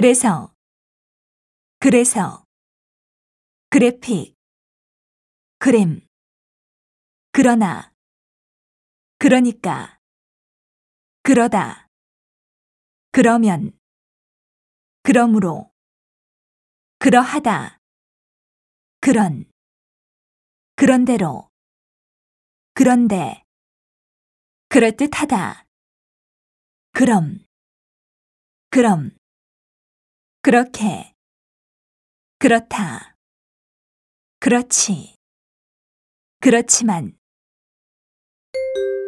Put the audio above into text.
그래서, 그래픽, 그램, 그러나, 그러니까, 그러다, 그러면, 그러므로, 그러하다, 그런대로, 그런데, 그럴듯하다, 그럼, 그렇게, 그렇다, 그렇지, 그렇지만.